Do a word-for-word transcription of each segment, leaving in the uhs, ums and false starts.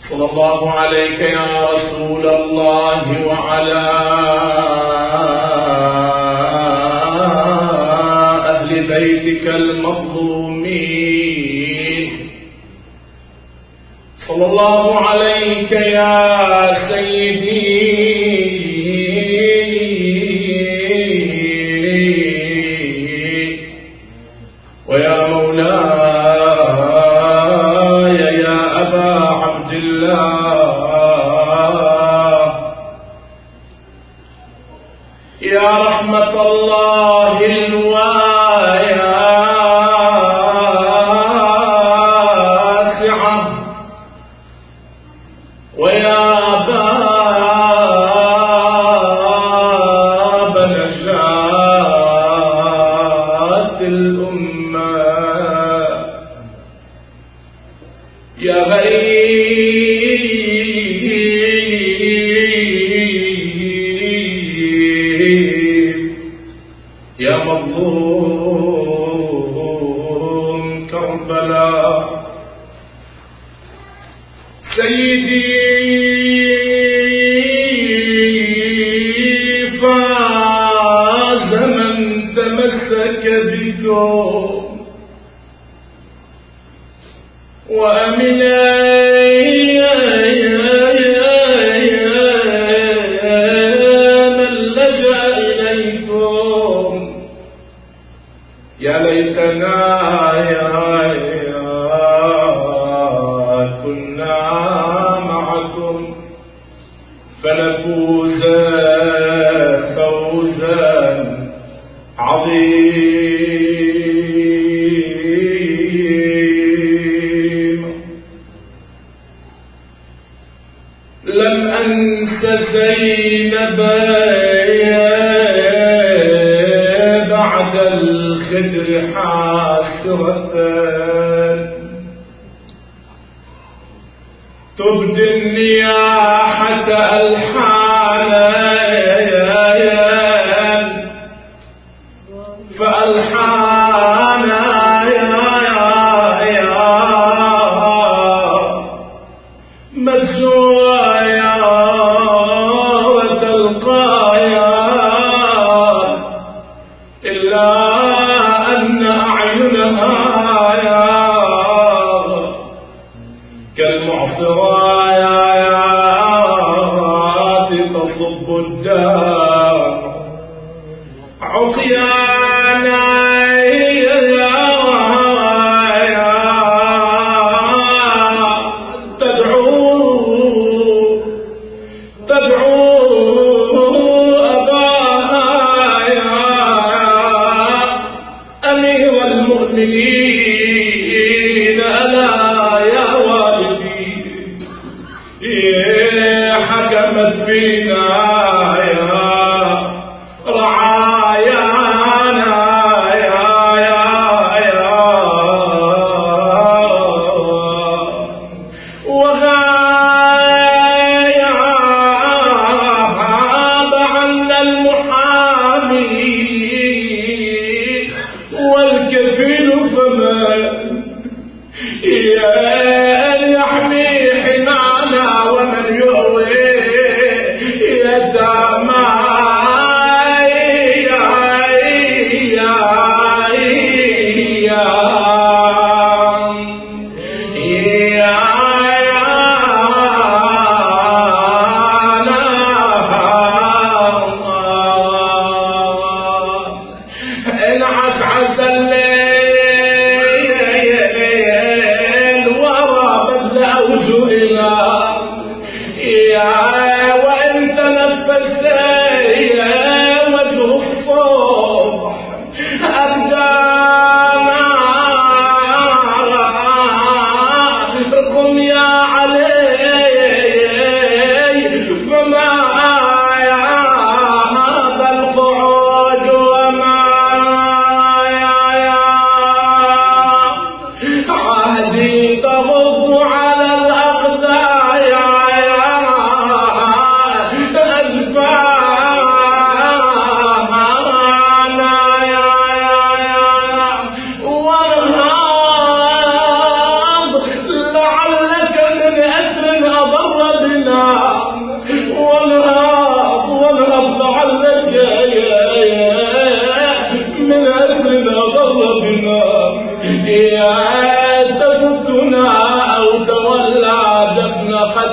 صلى الله عليك يا رسول الله وعلى أهل بيتك المظلومين. صلى الله عليك يا سيدي ويا مولاي يا أبا عبد الله يا رحمة الله الواسعة ويا باب نجاة الأمة يا غريب يا مظلوم كربلاء سيدي فاز من تمسك بكم وأمن من لجأ إليكم يا ليتنا يا كنا معكم فنفوز فوزا عظيما. لم أنس زينب بعد الخدر حاسرة تبدي النياحة ألحانا فألحانا يا يا مزويا وتلقايا إلا أن أعينها كالمعصرات تصب الدار عقيانا تدعو تدعو أباها يا أمير المؤمنين ألا يا والدي حكمت فينا يا رعايانا يا يا يا وغاب عنا المحامي والكفيل فمن يحمي حمانا ومن يؤوي يتامى يا يا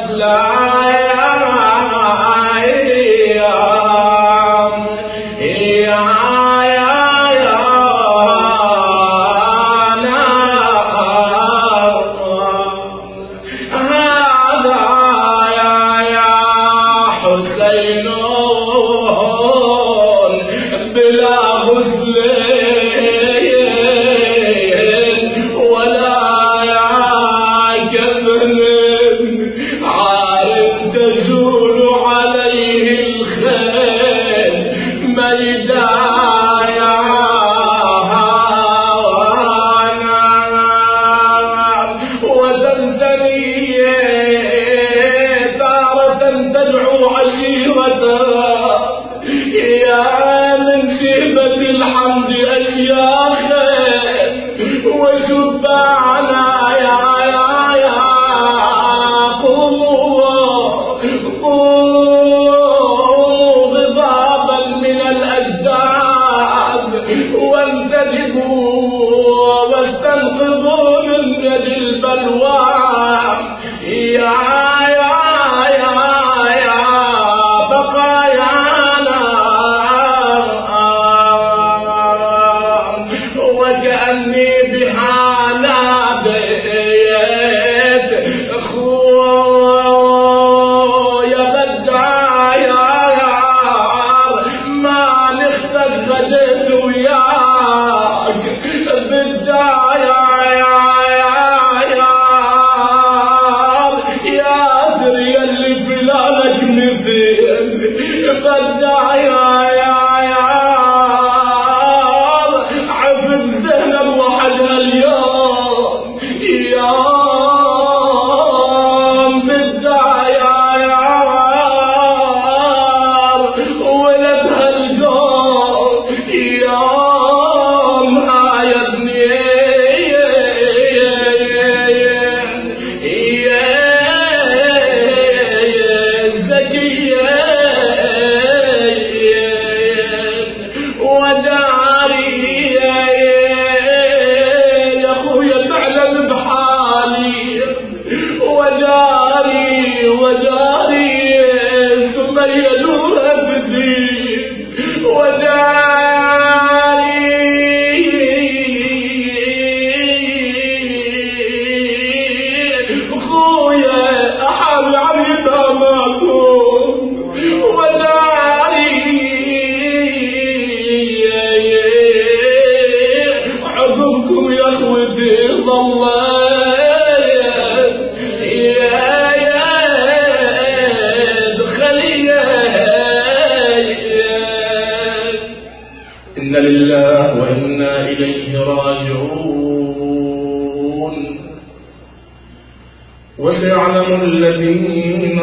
وسيعلم الذين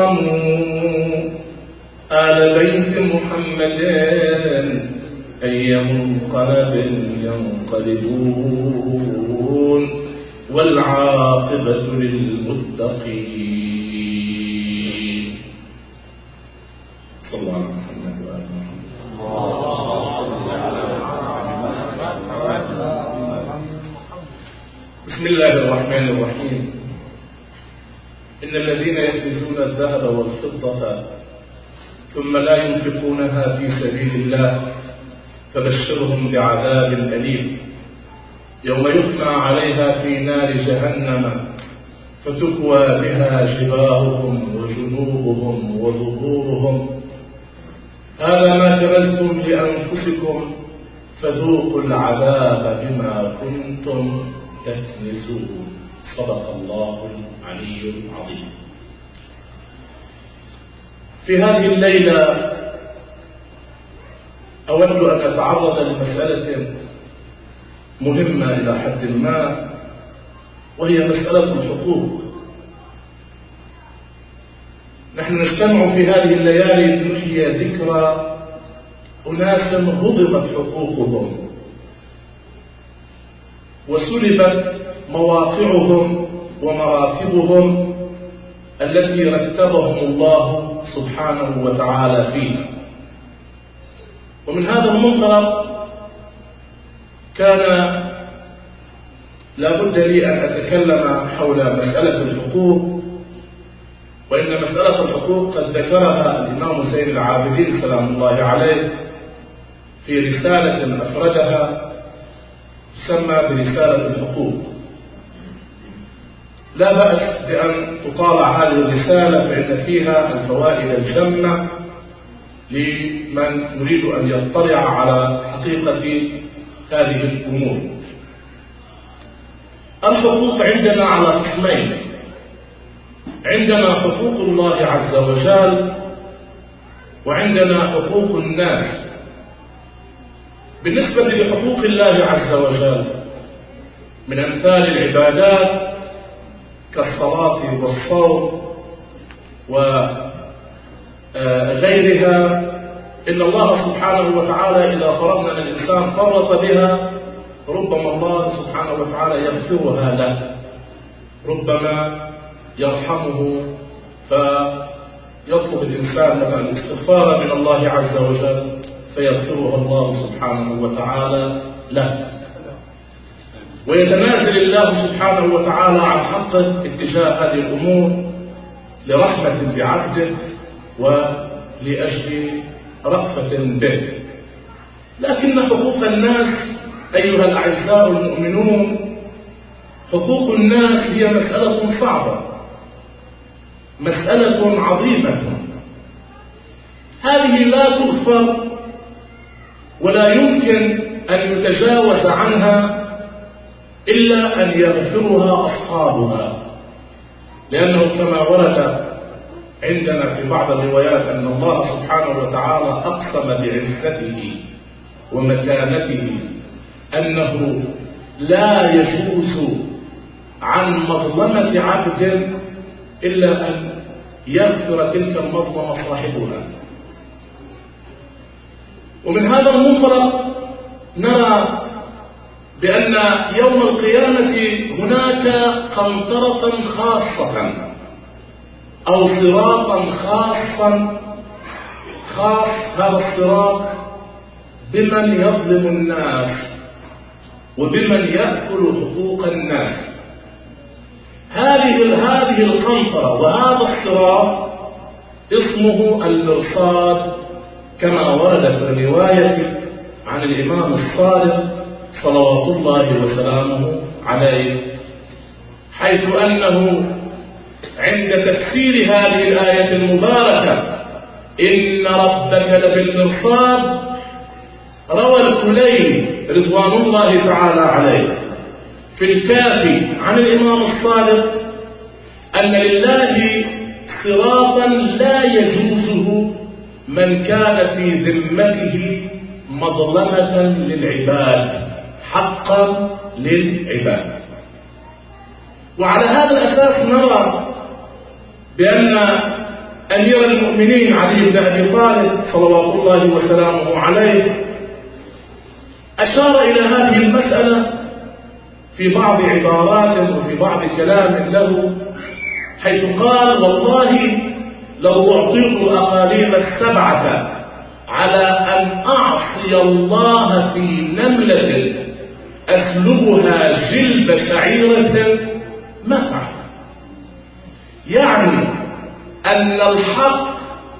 ظلموا آل بيت محمد أي منقلب ينقلبون والعاقبة للمتقين. صلى الله على محمد وآل محمد. بسم الله الرحمن الرحيم. إن الذين يكنزون الذهب والفضة ثم لا ينفقونها في سبيل الله فبشرهم بعذاب أليم يوم يحمى عليها في نار جهنم فتكوى بها جباههم وجنوبهم وظهورهم هذا ما كنزتم لأنفسكم فذوقوا العذاب بما كنتم تكنزون. صدق الله العلي العظيم. في هذه الليلة أود أن أتعرض لمسألة مهمة إلى حد ما، وهي مسألة الحقوق. نحن نجتمع في هذه الليالي لنحيي ذكرى أناس هضمت حقوقهم وسلبت مواقعهم ومراتبهم التي رتبهم الله سبحانه وتعالى فيها. ومن هذا المنطلق كان لا بد لي أن أتكلم حول مسألة الحقوق وإن مسألة الحقوق قد ذكرها الإمام زين العابدين سلام الله عليه في رسالة أفردها تسمى برسالة الحقوق. لا بأس بأن تطالع هذه الرسالة فإن فيها الفوائد الجمة لمن يريد أن يطلع على حقيقة هذه الأمور. الحقوق عندنا على قسمين: عندنا حقوق الله عز وجل، وعندنا حقوق الناس. بالنسبة لحقوق الله عز وجل من أمثال العبادات كالصلاة والصوم وغيرها، إن الله سبحانه وتعالى إذا فرضنا أن الإنسان فرط بها ربما الله سبحانه وتعالى يغفرها له، ربما يرحمه فيطلب الإنسان مثلا الاستغفار من الله عز وجل فيغفرها الله سبحانه وتعالى له، ويتنازل الله سبحانه وتعالى عن حقه اتجاه هذه الأمور لرحمة بعبده ولأجل رأفة به. لكن حقوق الناس أيها الأعزاء المؤمنون، حقوق الناس هي مسألة صعبة، مسألة عظيمة، هذه لا تغفر ولا يمكن أن يتجاوز عنها إلا أن يغفرها أصحابها، لأنه كما ورد عندنا في بعض الروايات أن الله سبحانه وتعالى أقسم بعزته ومكانته أنه لا يجوز عن مظلمة عبد إلا أن يغفر تلك المظلمة صاحبها. ومن هذا المنطلق نرى بأن يوم القيامة هناك قنطرة خاصة أو صراطا خاصا خاص، هذا الصراط بمن يظلم الناس وبمن يأكل حقوق الناس. هذه هذه القنطرة وهذا الصراط اسمه المرصاد، كما ورد في الرواية عن الإمام الصادق صلوات الله وسلامه عليه، حيث أنه عند تفسير هذه الآية المباركة إن ربك لبالمرصاد، روى الكليني رضوان الله تعالى عليه في الكافي عن الإمام الصادق أن لله صراطا لا يجوزه من كان في ذمته مظلمة للعباد، حقا للعباد. وعلى هذا الأساس نرى بأن أمير المؤمنين علي بن أبي طالب صلوات الله وسلامه عليه أشار إلى هذه المسألة في بعض عبارات وفي بعض كلام له، حيث قال: والله لو أعطيت الأقاليم السبعة على أن أعصي الله في نملة أسلبها جلب شعيرة ما فعل. يعني أن الحق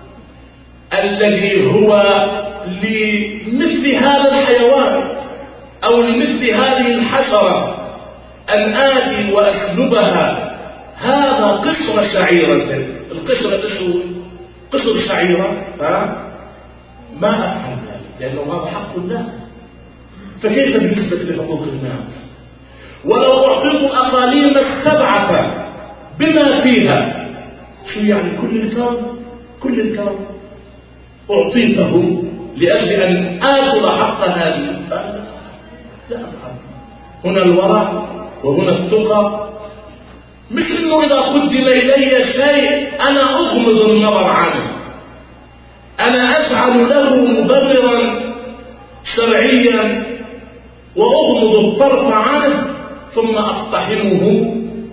الذي هو لمثل هذا الحيوان أو لمثل هذه الحشرة أن آتي وأسلبها هذا قشر شعيرة، القشرة شو؟ قشر شعيرة، ها؟ ما أفعل ذلك لأنه هذا حق الله. فكيف بالنسبة لحقوق الناس؟ ولو أعطيت الأقاليم السبعة بما فيها، شو يعني كل الكون؟ كل الكون أعطيته لأجل أن آكل حق هذه، لا أفعل. هنا الورع وهنا التقى، مش إنه إذا قدم إلي شيء أنا أغمض النظر عنه، أنا أجعل له مبررا شرعيا وأغمض الطرف عنه ثم أقتحمه،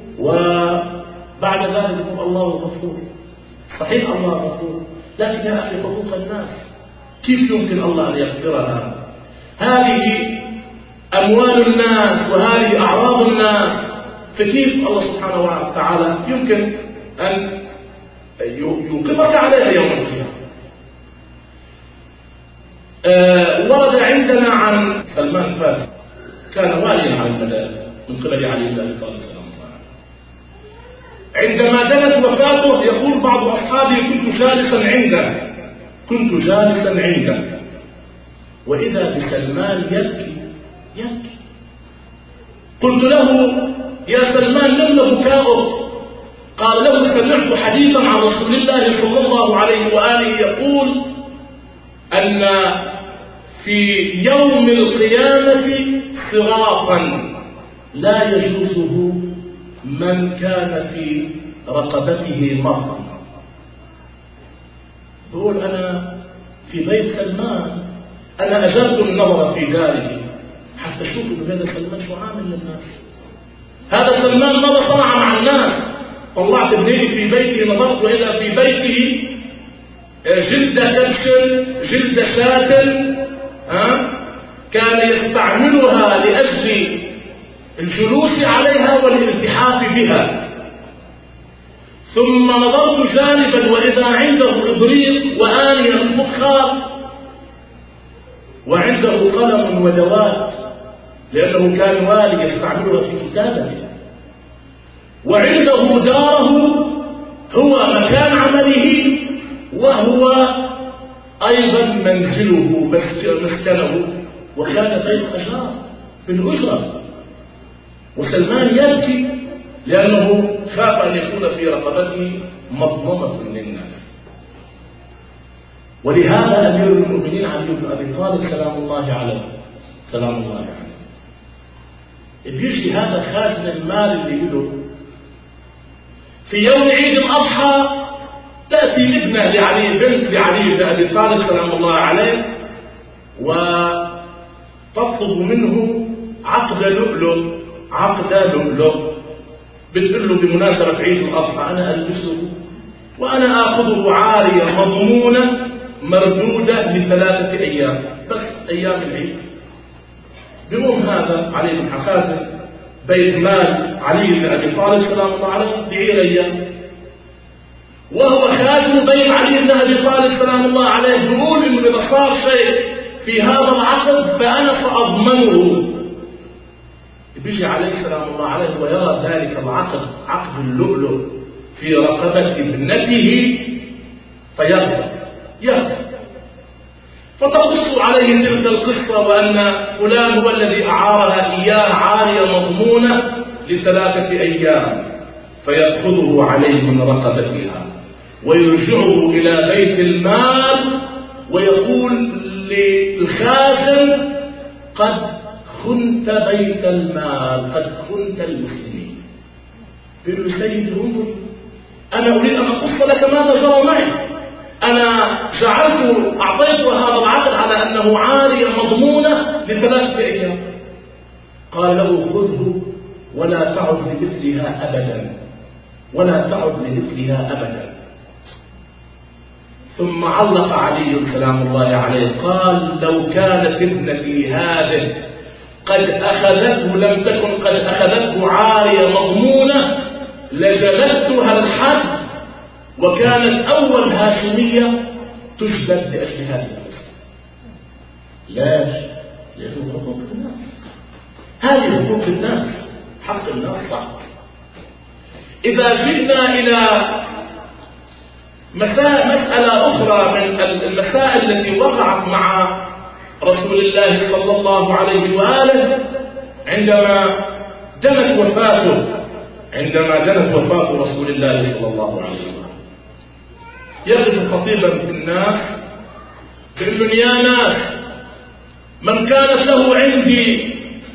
وبعد ذلك يقول الله غفور. صحيح الله غفور، لكن يا أخي حقوق الناس كيف يمكن الله أن يغفرها؟ هذه أموال الناس وهذه أعراض الناس، فكيف الله سبحانه وتعالى يمكن أن يوقفك عليها يوم القيامة. أه ورد عندنا عن سلمان الفارسي، كان واليا على المدائن من قبل علي بن ابي طالب سلام الله عليه. عندما دنت وفاته يقول بعض اصحابه كنت جالسا عنده كنت جالسا عنده واذا بسلمان يبكي يبكي. قلت له يا سلمان لما بكاؤك؟ قال له سمعت حديثا عن رسول الله صلى الله عليه واله يقول ان في يوم القيامة صراطا لا يجوزه من كان في رقبته مرض. يقول أنا في بيت سلمان، أنا أجرت النظر في داره حتى أشوف إنه هذا سلمان شو عامل للناس. هذا سلمان ماذا صنع مع الناس؟ طلعت ابني في بيته، نظرت وإذا في بيته جلد كبش جلد شاة ها؟ كان يستعملها لأجل الجلوس عليها والالتحاف بها. ثم نظرت جانبا وإذا عنده إبريق وآنية فخار وعنده قلم ودوات لأنه كان والي يستعملها في كتابته، وعنده داره هو مكان عمله وهو أيضا منزله مسكنه، وكان بيت أجار بالأجرة. وسلمان يبكي لأنه خاف أن يكون في رقبته مظلمة للناس. ولهذا أمير المؤمنين علي بن أبي طالب سلام الله عليه سلام الله عليه بيجي هذا خازن المال اللي له في يوم عيد الأضحى، تأتي ابنة لعلي بنت لعلي بن أبي طالب سلام الله عليه وتطلب منه عقد لؤلؤ عقد لؤلؤ بتقول له بمناسبة عيد الأضحى أنا ألبسه وأنا آخذه عارية مضمونة مردودة لثلاثة أيام بس أيام العيد. بيقوم هذا علي بن حخازن بيت مال علي بن أبي طالب سلام الله عليه بعير أيام، وهو خازن بيت علي بن أبي طالب سلام الله عليه بيقول إنه إذا صار شيء في هذا العقد فأنا سأضمنه. بيجي عليه سلام الله عليه ويرى ذلك العقد عقد اللؤلؤ في رقبة ابنته فيغضب يغضب فتقص عليه تلك القصة وأن فلان هو الذي أعارها إياه عارية مضمونة لثلاثة أيام، فيأخذه عليه من رقبتها ويرجعه إلى بيت المال ويقول للخازن قد خنت بيت المال قد خنت المسلمين. يقول له سيدي انظر أنا أريد أن أقص لك ماذا جرى معي، أنا جعلت أعطيت هذا العقد على أنه عارية مضمونة لثلاثة أيام. قال له خذه ولا تعد لمثلها أبدا ولا تعد لمثلها أبدا. ثم علق علي سلام الله عليه قال لو كانت ابنتي هذه قد أخذته لم تكن قد أخذته عارية مضمونة لجلدتها الحد وكانت أول هاشمية تجلد لأجل هذه القصة. ليش؟ لأنه حقوق الناس، هذه حقوق الناس، حق الناس صح. إذا جئنا إلى مسألة أخرى من المسائل التي وقعت مع رسول الله صلى الله عليه وآله عندما دنت وفاته عندما دنت وفاة رسول الله صلى الله عليه وآله يجد خطيبا في الناس يقول يا ناس من كانت له عندي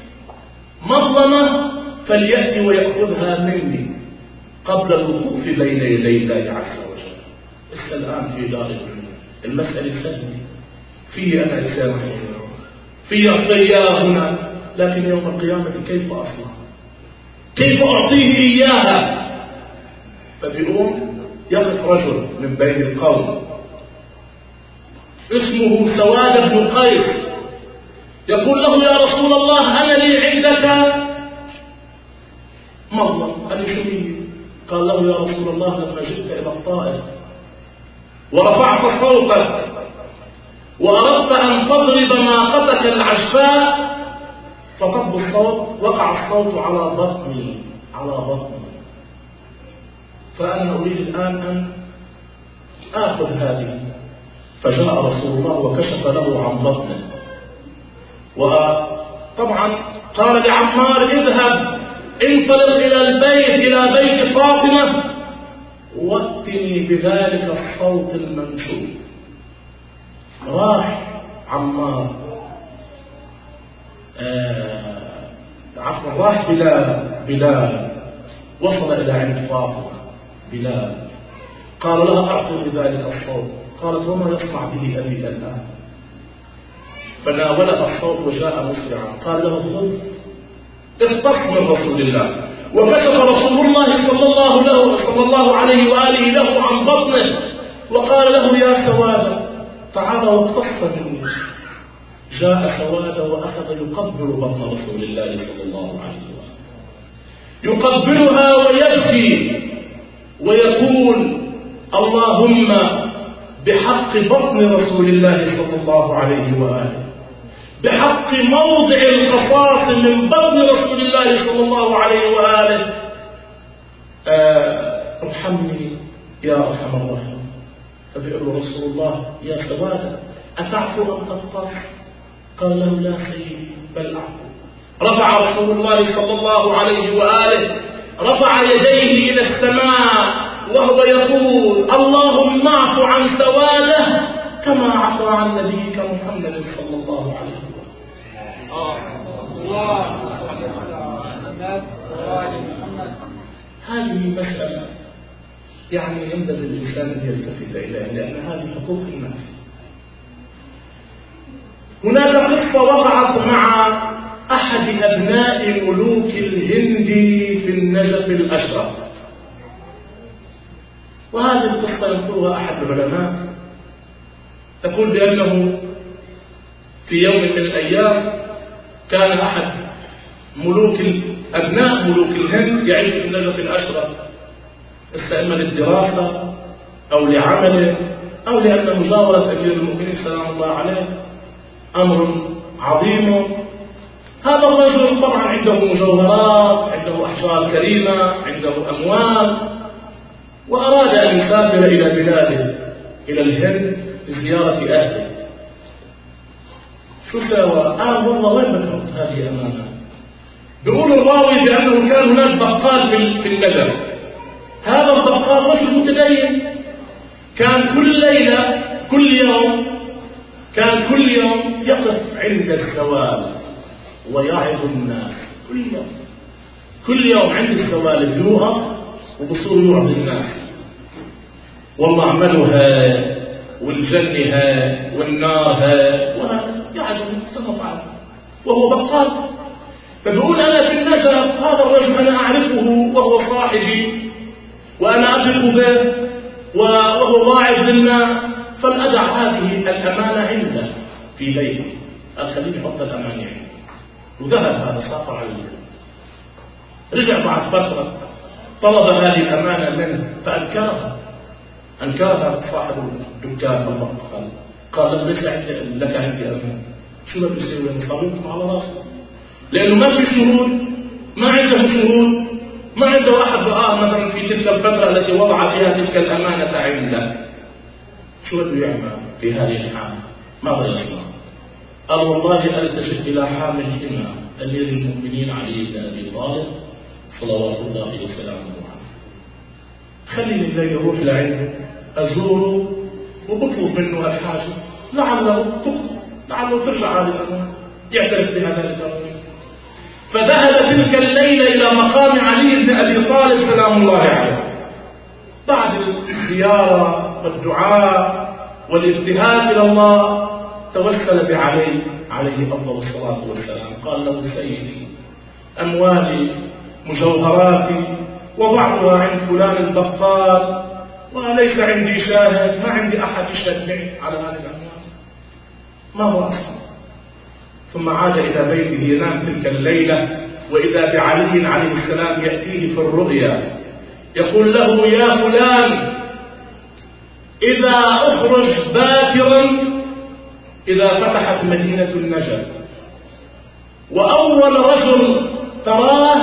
مظلمة فليأتي ويأخذها مني قبل الوقوف بين يدي الله عز وجل. لسه الآن في دار الدنيا المسألة سهلة، في أنا إنسان في أعطيها هنا، لكن يوم القيامة كيف أصنع؟ كيف أعطيه إياها؟ فبيقوم يقف رجل من بين القوم اسمه سواد بن قيس يقول له يا رسول الله أنا لي عندك مظلم. قال شو هي؟ قال له يا رسول الله لما جئت إلى الطائف ورفعت صوتك وأردت أن تضرب ناقتك العشفاء فطب الصوت، وقع الصوت على بطني على بطني فأنا أريد الآن أن آخذ هذه. فجاء رسول الله وكشف له عن بطنه، وطبعا قال لعمار اذهب انطلق إلى البيت إلى بيت فاطمة واتني بذلك الصوت المنشود. راح عمار آه عفوا راح بلال بلال وصل إلى عند فاطمة. بلال قال لها أعطني ذلك الصوت. قالت وما يصنع به أبي الآن؟ فناولها الصوت وجاء مسرعا. قال له خذ اختص من رسول الله. وكشف رسول الله صلى الله, له صلى الله عليه وآله له عن بطنه وقال له يا سوادة تعال واقتص مني. جاء سوادة وأخذ يقبل بطن رسول الله صلى الله عليه وآله، يقبلها ويبكي ويقول اللهم بحق بطن رسول الله صلى الله عليه وآله، بحق موضع القصاص من بطن رسول الله صلى الله عليه وآله، ارحمني يا أرحم الراحمين. فبيقول رسول الله يا سوادة أتعفو أم تقتص؟ قال له لا سيدي بل أعفو. رفع رسول الله صلى الله عليه وآله رفع يديه إلى السماء وهو يقول اللهم اعف عن سوادة كما عفى عن نبيك محمد صلى الله عليه وسلم. هذه مسألة يعني ينبغي الإنسان أن يلتفت إليها، لأن هذه حقوق الناس. هناك قصة وقعت مع أحد أبناء ملوك الهند في النجف الأشرف، وهذه القصة يذكرها أحد العلماء تقول بأنه في يوم من الأيام كان أحد ملوك أبناء ملوك الهند يعيش في النجف الأشرف، إما للدراسة أو لعمله أو لأن مجاورة أمير المؤمنين سلام الله عليه أمر عظيم. هذا الرجل طبعا عنده مجوهرات، عنده أحجار كريمة، عنده أموال، وأراد أن يسافر إلى بلاده إلى الهند لزيارة أهله. شو سوى؟ قال والله وين بتحط هذه أمانة؟ بيقول الراوي بأنه كان هناك بقال في النجف. هذا البقال رجل متدين، كان كل ليلة كل يوم كان كل يوم يقف عند السوالف ويعظ الناس. كل يوم كل يوم عند السوالف يوقف وبصور يوعظ الناس، والله عملوا هاي والجنة هاي والنار هاي ويعظ الناس وهو بقال. فبقول أنا في النجف هذا الرجل أنا أعرفه وهو صاحبي وأنا أثق به وهو واعظ للناس، فلأدع هذه الأمانة عنده في بيته، أخليه يحط الأمانة عنده. وذهب هذا سافر على البيت. رجع بعد فترة طلب هذه الأمانة منه فأنكرها أنكرها صاحب الدكان والمقال. قال له ليس لك عندي أمانة. شو بدك تسوي؟ مصاريفكم على راسه، لأنه ما في شهود، ما عنده شهود، ما عنده أحد رآه مثلا في تلك الفترة التي وضع فيها تلك الأمانة عنده. شو بده يعمل في هذه الحالة؟ ماذا يصنع؟ قال والله ألتجئ إلى حامل الإمام أمير المؤمنين علي بن أبي طالب صلوات الله وسلامه عليه، خليني الليل أروح لعنده أزوره وبطلب منه الحاجة، لعله تقضى، لعله ترجع هذه الأمانة يعترف بها ذلك الرجل. فذهب تلك الليلة إلى مقام علي بن أبي طالب سلام الله عليه. بعد الزيارة والدعاء والابتهال إلى الله توسل بعلي عليه أفضل الصلاة والسلام. قال له سيدي أموالي مجوهراتي وضعتها عند فلان البقال وليس عندي شاهد، ما عندي أحد يشهد على هذه الأموال، ما هو أصلا؟ ثم عاد إلى بيته ينام تلك الليلة، وإذا بعلي عليه السلام يأتيه في الرؤيا يقول له يا فلان إذا أخرج باكرا إذا فتحت مدينة النجف وأول رجل تراه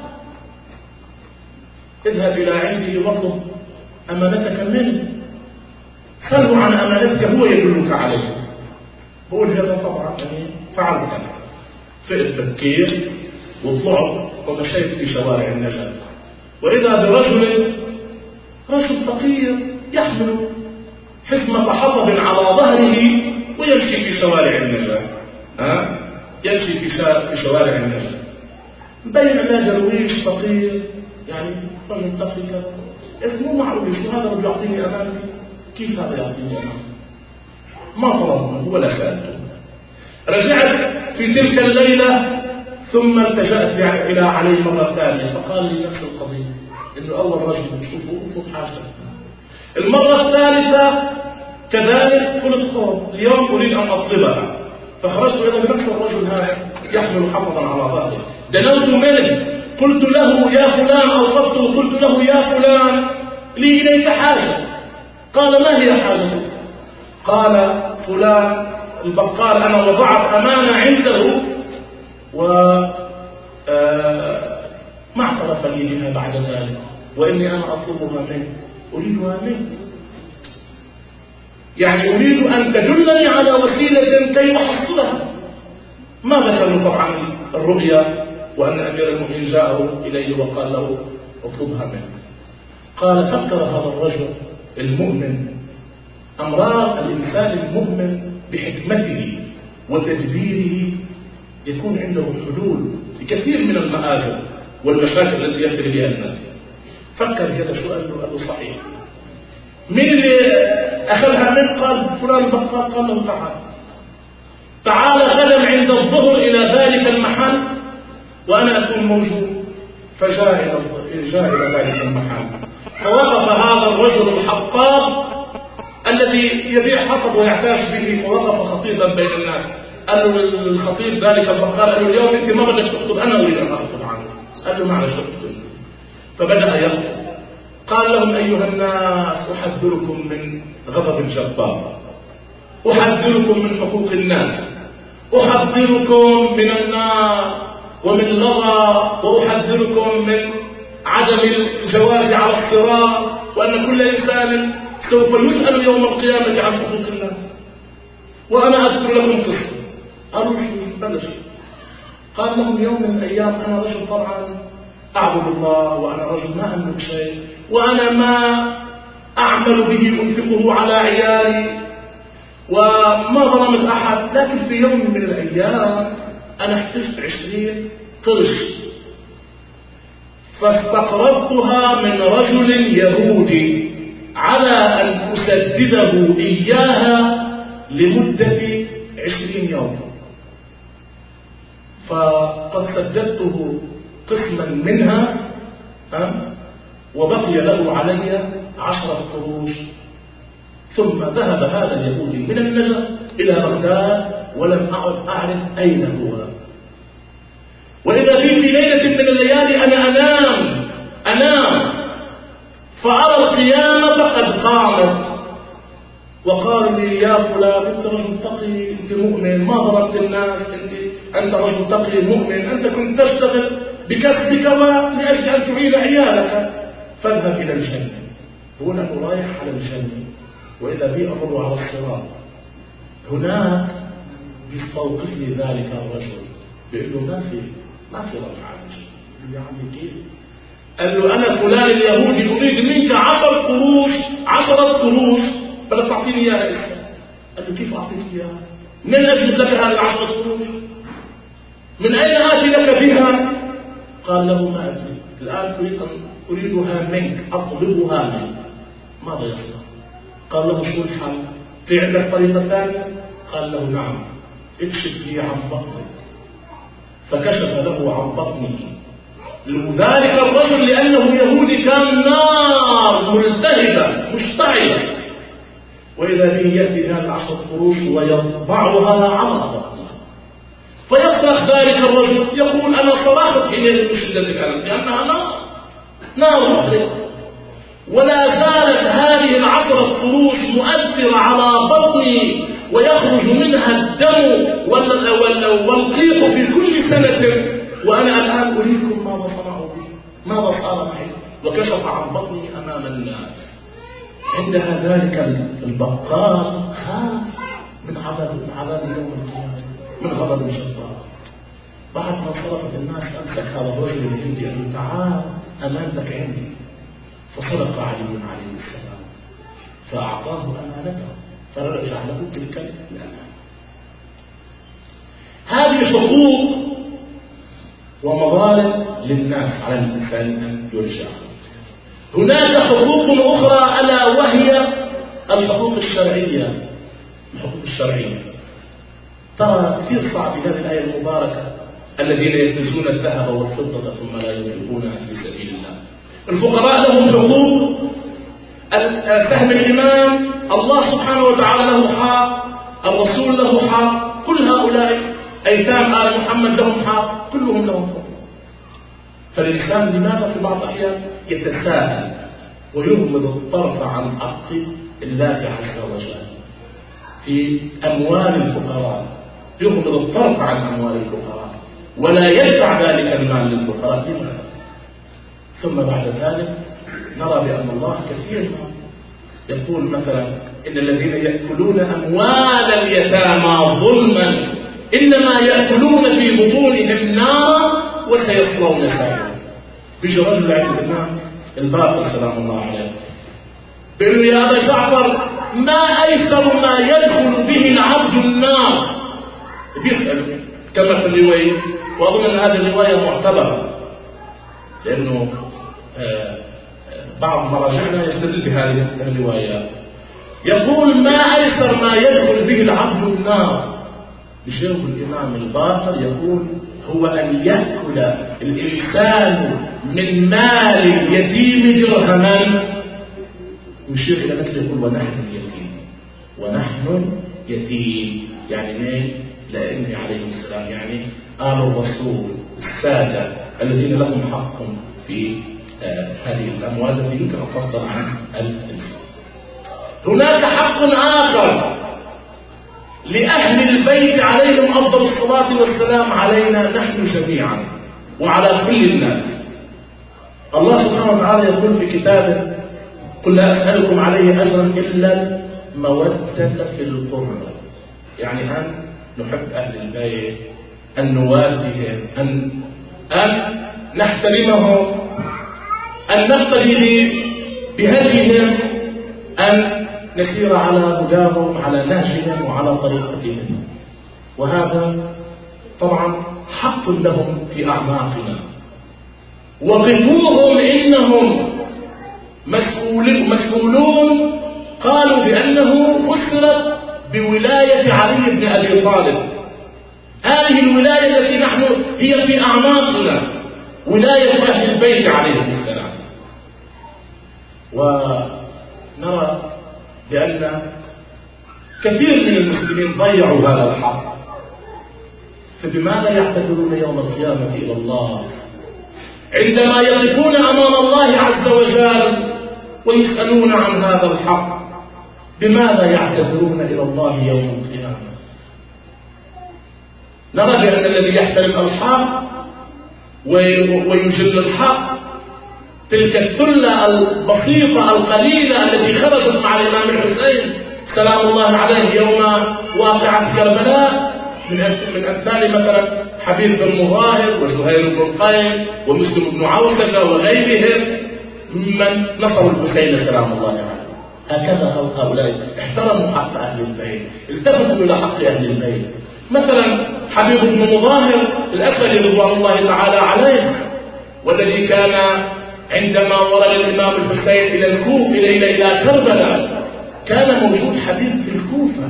اذهب إلى عنده واطلب أمانتك منه، سله عن أمانتك هو يدلك عليه. بقول هذا طبعا يعني فعل كذا، فقت بكير وطلعت ومشيت في شوارع النجف، وإذا برجل رجل فقير يحمل حزمة حطب على ظهره ويمشي في شوارع النجف. ها؟ يمشي في في شوارع النجف بينما درويش فقير يعني رجل تقي كذا، مو معقول شو هذا رجل يعطيني أمانتي؟ كيف هذا يعطيني أمانتي؟ ما طلبني ولا سألته. رجعت في تلك الليلة ثم التجأت إلى علي مرة ثانية فقال لي نفس القضية، إنه أول رجل بتشوفه اطلب حاجتك. المرة الثالثة كذلك قلت خذ اليوم أريد أن أطلبها، فخرجت إلى نفس الرجل هذا يحمل حفظا على ظهره، دنوت منه قلت له يا فلان، أوقفته قلت له يا فلان لي إليك حاجة. قال ما هي حاجتك؟ قال فلان البقال أنا وضعت أمانة عنده و ما اعترف لي بها بعد ذلك، وإني أنا أطلبها منه، أريدها منه، يعني أريد أن تدلني على وسيلة كي أحصلها. ما ذكروا طبعا الرؤيا وأن أمير المؤمنين جاءه إليه وقال له اطلبها منه. قال فكر هذا الرجل المؤمن أمراض الإنسان المؤمن بحكمته وتدبيره يكون عنده حلول لكثير من المآزق والمشاكل التي يبتلي بها الناس. فكر هذا شو قال له؟ قال له صحيح. مين اللي أخذها منه؟ قال فلان البقال. قال له تعال تعال غدا عند الظهر إلى ذلك المحل وأنا أكون موجود. فجاء إلى ذلك المحل فوقف هذا الرجل الحطاب الذي يبيع حطب ويحتاج به، ووقف خطيبا بين الناس. قال له الخطيب ذلك البقال قال له اليوم أنت ما بدك تخطب، أنا أريد أن أخطب عنه. قال له معلش اخطب. فبدأ يخطب. قال لهم أيها الناس أحذركم من غضب الجبار، أحذركم من حقوق الناس، أحذركم من النار ومن اللظى، وأحذركم من عدم الجواز على الصراط، وأن كل إنسان سوف يسأل يوم القيامة عن حقوق الناس. وأنا أذكر لكم قصة. قالوا شو بلش؟ قال لهم يوم من الأيام أنا رجل طبعا أعبد الله، وأنا رجل ما أملك شيء، وأنا ما أعمل به أنفقه على عيالي، وما ظلمت أحد، لكن في يوم من الأيام أنا احتجت عشرين قرش فاستقرضتها من رجل يهودي على أن أسدده إياها لمدة عشرين يوم، فقد سددته قسما منها وبقي له علي عشرة قروش. ثم ذهب هذا اليهودي من النجف إلى بغداد ولم أعد أعرف أين هو. وإذا في في ليلة من الليالي أنا أنام أنام فأرى القيامة قد قامت، وقالوا لي يا فلان أنت رجل تقي، أنت مؤمن، ما ضربت الناس، أنت أنت رجل تقي مؤمن، أنت كنت تشتغل بكسبك ولأجل أن تعين عيالك، فاذهب إلى الجنة. هو أنه رايح على الجنة، وإذا بي أمر على الصراط. هناك بيستوقف لي ذلك الرجل بيقول له ما في ما في رجع على الجنة. يقول له يا عمي كيف؟ قال له أنا فلان اليهودي أريد منك عشر قروش عشرة قروش بدك تعطيني إياها إسا. قال له كيف أعطيك إياها؟ من أجل لك هذه العشرة قروش؟ من أين آتي لك بها؟ قال له ما أدري، الآن أريد أريدها منك، أطلبها منك، ماذا يصنع؟ قال له شو الحل؟ في عندك طريقة ثانية؟ قال له نعم، اكشف لي عن بطنك. فكشف له عن بطنه. ذلك الرجل لأنه يهودي كان نار ملتهبة مشتعلة، وإذا به يأتي هذه العشرة قروش ويضعها على بطنه، فيصرخ ذلك الرجل يقول أنا صرخت حينئذ من شدة الألم لأنها نار نار محرقة. ولا زالت هذه هذه العشرة قروش مؤثرة على بطني ويخرج منها الدم والقيح في كل سنة، وأنا الآن أريكم ماذا صنعوا بي، ماذا صار معي، وكشف عن بطني أمام الناس. عندها ذلك البقال خاف من عذاب من عذاب يوم القيامة، من غضب الجبار. بعد ما صرفت الناس أمسك هذا الرجل الهندي قال تعال أمانتك عندي، فصدق علي عليه السلام فأعطاه أمانته فرجع له تلك الأمانة. هذه حقوق ومظالم للناس على الإنسان أن يرجع. هناك حقوق أخرى ألا وهي الحقوق الشرعية. الحقوق الشرعية ترى كثير صعب هذه الآية المباركة الذين يكنزون الذهب والفضة ثم لا ينفقونها في سبيل الله. الفقراء لهم حقوق، سهم الإمام الله سبحانه وتعالى له حق، الرسول له حق، كل هؤلاء أيتام آل محمد لهم حق، كلهم لهم حق. فالإنسان لماذا في بعض الأحيان يتساهل ويغمض الطرف عن حق الله عز وجل في أموال الفقراء، يغمض الطرف عن أموال الفقراء ولا يدفع ذلك المال للفقراء؟ لماذا؟ ثم بعد ذلك نرى بأن الله كثيرا يقول مثلا إن الذين يأكلون أموال اليتامى ظلما إنما يأكلون في بطونهم نارا وسيصلون سعيرا. بيجي رجل عند الإمام الباقر سلام الله عليه بيقول يا أبا جعفر ما أيسر ما يدخل به العبد النار؟ بيسأل كما في الرواية، وأظن أن هذه الرواية معتبرة لأنه بعض مراجعنا يستدل بهذه الروايات. يقول ما أيسر ما يدخل به العبد النار؟ بجواب الإمام الباقر يقول هو أن يأكل الإنسان من مال اليتيم درهما، ويشير إلى نفسه يقول ونحن اليتيم، ونحن يتيم يعني مين؟ لأني عليه السلام يعني آل الرسول السادة الذين لهم حق في آه هذه الأموال التي يمكن أن تفضل عن الإنسان. هناك حق آخر لأهل البيت عليهم أفضل الصلاة والسلام علينا نحن جميعا وعلى كل الناس. الله سبحانه وتعالى يقول في كتابه قل لا أسألكم عليه أجرا إلا المودة في القربى، يعني أن نحب أهل البيت، أن نواليهم، أن أن نحترمهم، أن نقتدي بهديهم، أن نسير على هداهم على نهجهم وعلى طريقتهم. وهذا طبعا حق لهم في أعماقنا. وقفوهم إنهم مسؤولون مسؤولون قالوا بأنه فسرت بولاية علي بن أبي طالب. هذه الولاية التي نحن هي في أعماقنا، ولاية أهل البيت عليهم السلام. ونرى بأن كثير من المسلمين ضيعوا هذا الحق، فبماذا يعتذرون يوم القيامة إلى الله عندما يقفون أمام الله عز وجل ويسألون عن هذا الحق؟ بماذا يعتذرون إلى الله يوم القيامة؟ نرى بأن الذي يحترم الحق ويجل الحق تلك الثلة البسيطة القليلة التي خرجت مع الإمام الحسين سلام الله عليه يوم واقعة كربلاء من أمثال مثلا حبيب بن مظاهر وزهير بن القيم ومسلم بن عوسجة وغيرهم من نصروا الحسين سلام الله عليه. هكذا هؤلاء احترموا حق أهل البيت، التفتوا إلى حق أهل البيت. مثلا حبيب بن مظاهر الأسدي رضوان الله تعالى عليه، والذي كان عندما ورد الإمام الحسين إلى الكوفة إلى إلى إلى كربلاء كان موجود حبيب في الكوفة،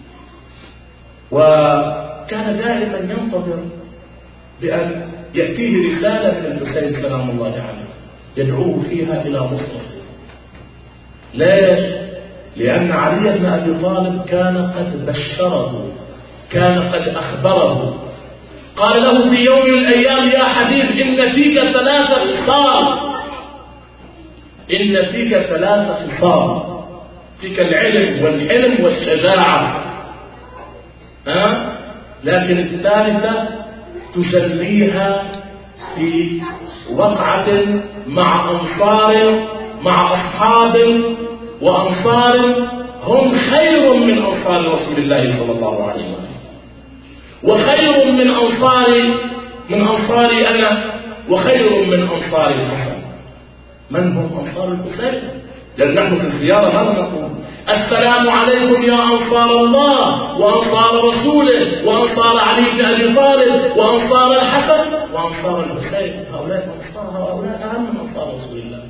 وكان دائما ينتظر بأن يأتيه رسالة من الحسين سلام الله عليه يدعوه فيها إلى مصر. ليش؟ لأن علي بن أبي طالب كان قد بشره، كان قد أخبره، قال له في يوم من الأيام يا حبيب إن فيك ثلاثة خصال، إن فيك ثلاثة خصال فيك العلم والحلم والشجاعة، ها؟ لكن الثالثة تجليها في وقعة مع أنصار مع أصحاب وأنصار هم خير من أنصار رسول الله صلى الله عليه وسلم، وخير من أنصار من أنصاري أنا، وخير من أنصار الحسن. من هم أنصار الحسين؟ لأن نحن في الزيارة ماذا نقول؟ السلام عليكم يا أنصار الله وأنصار رسوله وأنصار علي بن أبي طالب وأنصار الحسن وأنصار الحسين. هؤلاء أنصار هؤلاء أهم من أنصار رسول الله.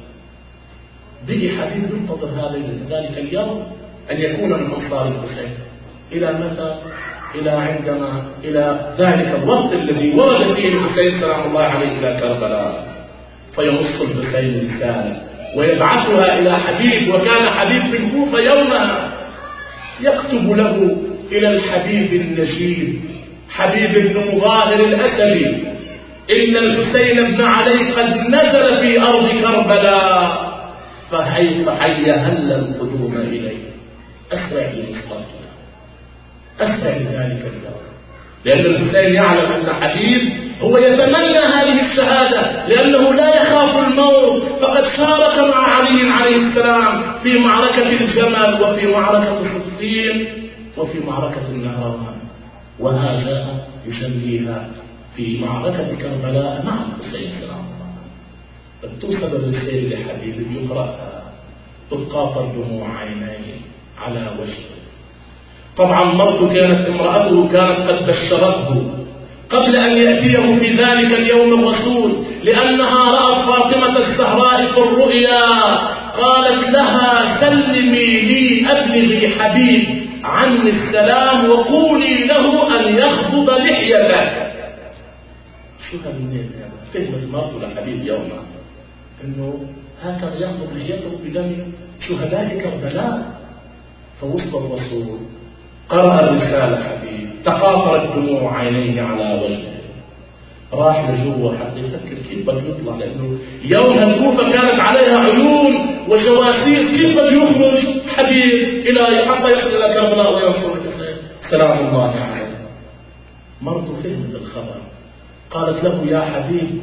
بقي حبيب ينتظر هذا ذلك اليوم أن يكون من أنصار الحسين. إلى متى؟ إلى عندما إلى ذلك الوقت الذي ورد فيه الحسين سلام الله عليه إلى كربلاء، فيمص الحسين رسالة ويبعثها إلى حبيب، وكان حبيب في الكوفة يومها، يكتب له إلى الحبيب النجيب حبيب بن مظاهر الأسدي: إن الحسين بن علي قد نزل في أرض كربلاء فحي هل القدوم إليه. أسرع لمصطفى، أسرع لذلك اليوم، لأن الحسين يعلم أن حبيب هو يتمنى هذه الشهادة، لأنه لا يخاف الموت، فقد شارك مع علي عليه السلام في معركة الجمل وفي معركة صفين وفي معركة النهروان، وهذا يسميها في معركة كربلاء مع الحسين سلام الله. قد توصل الرسالة لحبيب يقرأها تتقاطر دموع عينيه على وجهه. طبعا مرته كانت امرأته كانت قد بشرته قبل أن يأتيه في ذلك اليوم الرسول، لأنها رأت فاطمة الزهراء في الرؤيا، قالت لها: سلمي لي أبلغي حبيب عني السلام وقولي له أن يخفض لحيته. شو هالمنين هذا؟ فهمت مرته لحبيب يومها أنه هكذا يخفض لحيته بدم شهداء كربلاء. فوسط الرسول قرأ الرسالة حبيب، تقاطرت دموع عينيه على وجهه، راح لجوه حتى يفكر كيف بده يطلع، لأنه يوم الكوفة كانت عليها عيون وجواسيس، كيف بده يخرج حبيب إلى حتى يصل إلى كربلاء وينصر الحسين سلام الله عليه. مرته فهمت الخبر، قالت له: يا حبيب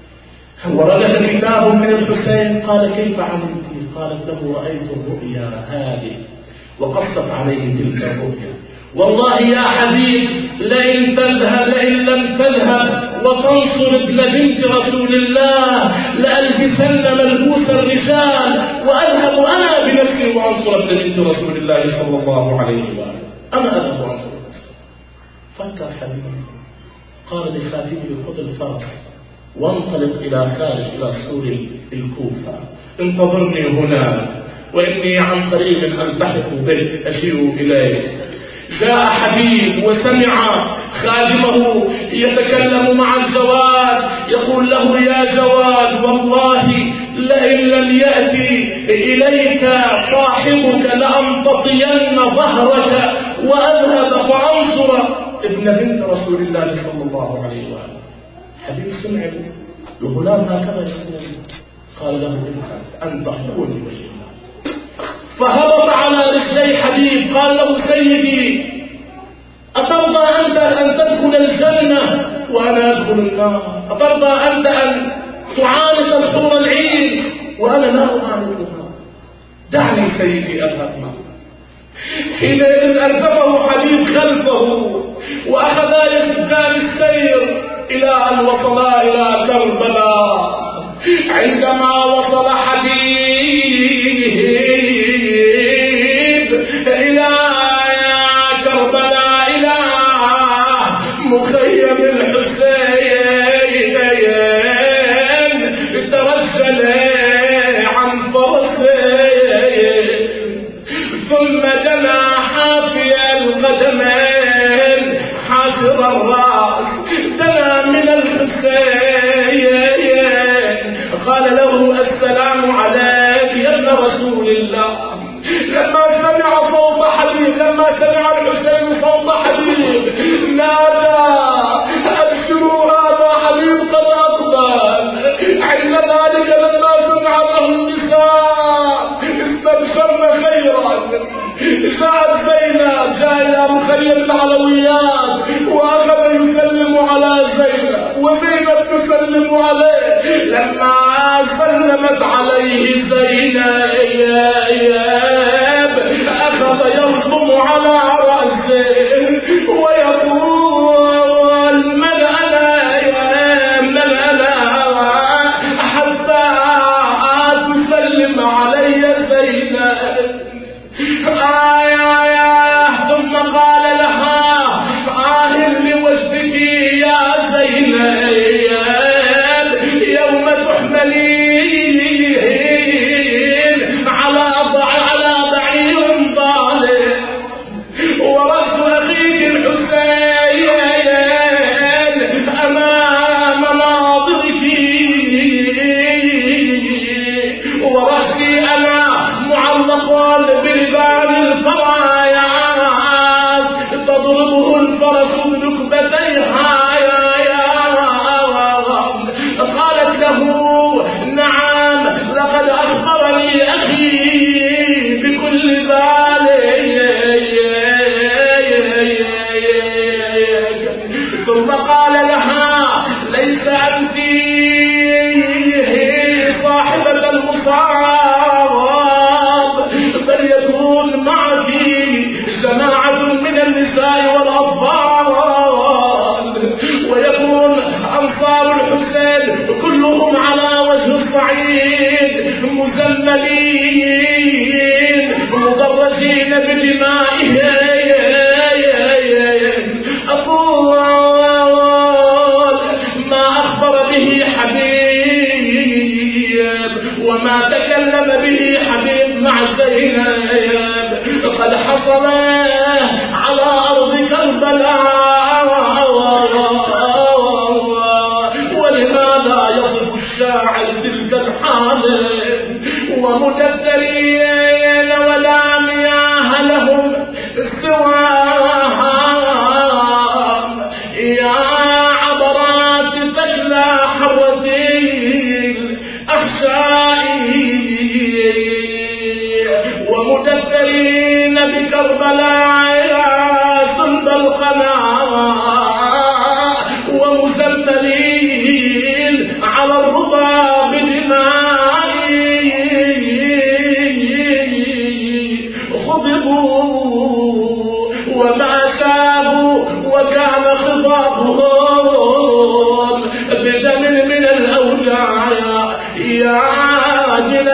وردك كتاب من الحسين. قال: كيف عملت؟ قالت له: رأيت الرؤيا هذه، وقصت عليه تلك الرؤيا. والله يا حبيب لئن تذهب لئن لم تذهب وتنصر ابن بنت رسول الله لألبسن ملبوس الرجال وأذهب أنا بنفسي وأنصر ابن بنت رسول الله صلى الله عليه وآله. أنا أذهب وأنصر بنفسي. فكر حبيبي، قال لخادمه: خذ الفرس وانطلق إلى خارج إلى سور الكوفة، انتظرني هنا وإني عن قريب ألتحق بك أجيء إليك. جاء حبيب وسمع خادمه يتكلم مع الجواد، يقول له: يا جواد والله لئن لم يأتي إليك صاحبك لأمتطين ظهرك وأذهب فأنصر ابن بنت رسول الله صلى الله عليه وآله. حبيب سمع الغلام هكذا يقول، قال له: أنت حور وجه الله. فهبط على رجلي حبيب، قال له: سيدي أترضى أنت أن تدخل الجنة وأنا أدخل النار؟ أترضى أنت أن تعانق الحور العين وأنا لا أعانقها؟ دعني سيدي أذهب معه. حينئذ أركبه حبيب خلفه وأخذا يسدان السير إلى أن وصلا إلى كربلاء. عندما وصل حبيب إلى كربلاء إلى مخيم الحسين ترجل عن فرسه ثم دنا حافي القدمين حاسر الرأس، دنا من الحسين قال له: السلام عليك يا ابن رسول الله. لما سمع صوت حبيب لما سمع الحسين صوت حبيب نادى: أبشروا هذا حبيب قد أقبل. عند ذلك لما سمع له النساء استبشرن خيرا العلويات وأخذ يسلم على زينب وزينب تسلم عليه. لما سلمت عليه زينب أخذ يرقم على رأسه ويقول من أنا يا من أنا حتى تسلم علي زينب. آية آية ثم قال لها آه لوجهك يا زينب يوم تحملين على على بعير ضال ورأس أخيك الحسين أمام ناظرك ورأسي أنا معلق بربال الفرايا تضربه الفرس بركبتيها. قالت له نعم لقد أخبرني أخي بكل ذلك. ثم قال لها ليس أنت صاحبة المصاب بل يكون معك جماعة من النساء والأطفال ويكون أنصار الحسين كلهم على وجه الصعيد مزملين مدرجين بدمائهم. أقول ما أخبر به حبيب وما تكلم به حبيب مع زينب قد حصل على أرض كربلاء. ولماذا يصف الشاعر تلك الحالة ومدثرين ولا مياه لهم سواها يا عبرات تجلى حرتين أحشائي ومدثرين بكربلاء صلب القناة ومزملين على الرضا بدمائي خضبوا وما شابوا وكان خضابهم بدم من الأوجاع يا عاجل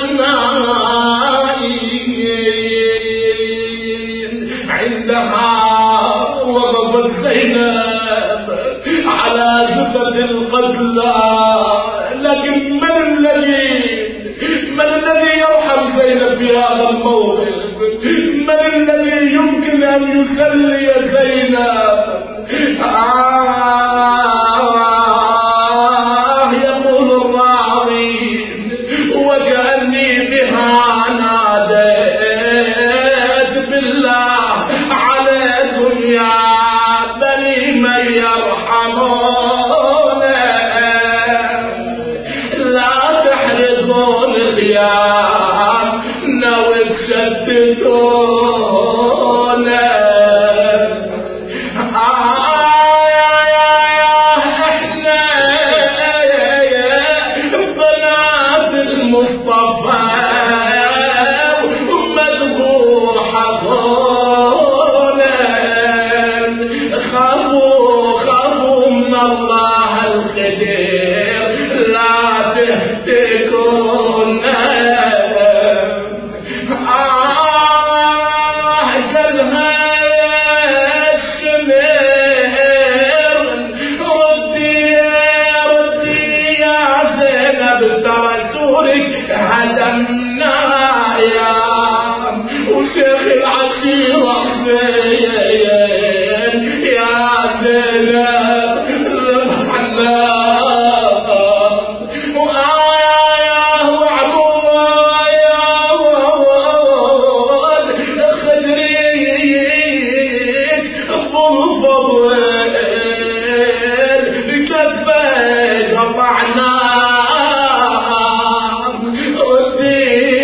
الحنان. عندها وقفت زينب على جثث القتلى لكن من الذي من الذي يرحم زينب في هذا الموقف؟ من الذي يمكن أن يسلي زينب؟ آه يقول الراوي وكأني بها ناديت بالله عليكم يا بني من يرحمون لا تحرقون الخيام ناوي تشتتون.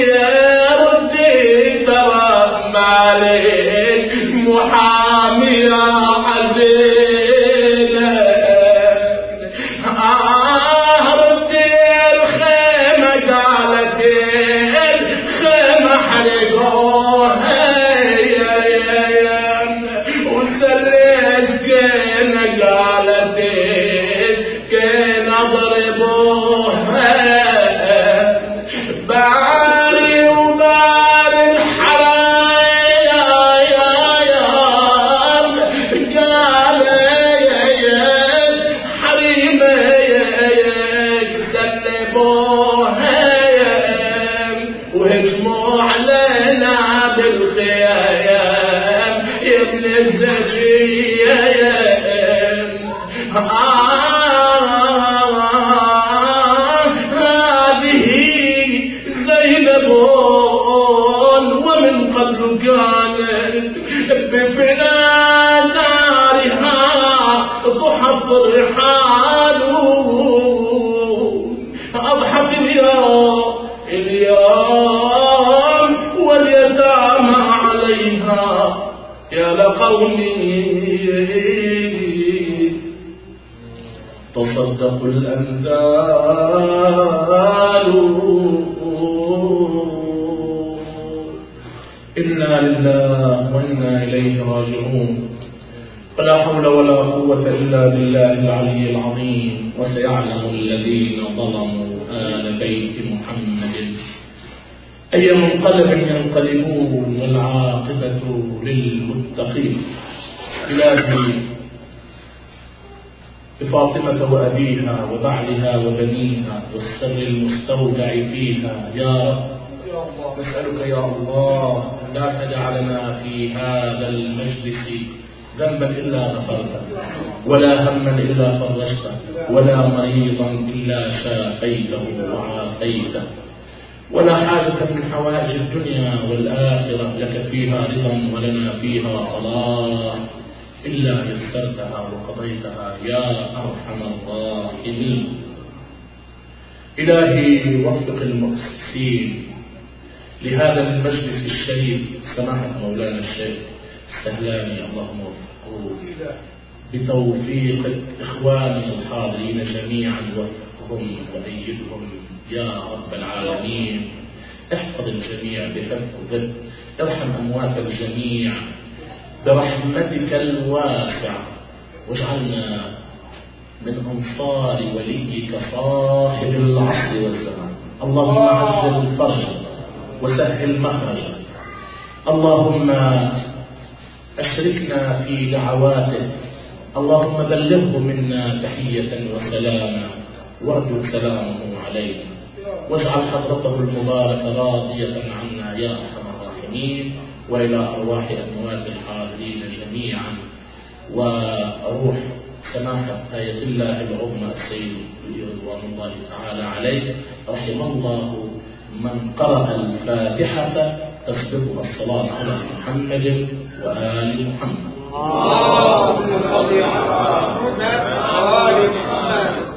محاميا هذه زينب ومن قبل كانت بفناء نارها تحط الرحال أضحت اليوم اليوم واليتامى عليها يا لقومي تصدق الأنذال إنا لله وإنا إليه راجعون ولا حول ولا قوة إلا بالله العلي العظيم. وسيعلم الذين ظلموا آل بيت محمد أي منقلب ينقلبون والعاقبة للمتقين. إلهي بفاطمة وأبيها وبعلها وبنيها والسر المستودع فيها يا رب نسألك يا الله لا تجعلنا في هذا المجلس ذنبا إلا غفرته ولا هما إلا فرجته ولا مريضا إلا شافيته وعافيته ولا حاجة من حوائج الدنيا والآخرة لك فيها رضا ولنا فيها صلاح إلا يسرتها وقضيتها يا أرحم الراحمين. إلهي وفق المؤسسين لهذا المجلس الشريف سماحة مولانا الشيخ السهلاني اللهم وفقه بتوفيق إخواننا الحاضرين جميعا وفقهم وأيدهم يا رب العالمين. احفظ الجميع بحفظك ارحم أموات الجميع برحمتك الواسعة واجعلنا من أنصار وليك صاحب العصر والزمان. اللهم عجل الفرج وسهل مخرجه. اللهم أشركنا في دعواته. اللهم بلغه منا تحية وسلاما وارجو سلامه علينا واجعل حضرته المباركة راضية عنا يا أرحم الراحمين. وإلى أرواح أموات الحاضرين جميعا وروح سماحة آية الله العظمى السيد رضوان الله تعالى عليه رحم الله من قرأ الفاتحة تسبقها الصلاة على محمد وآل محمد. اللهم صل على محمد وآل محمد.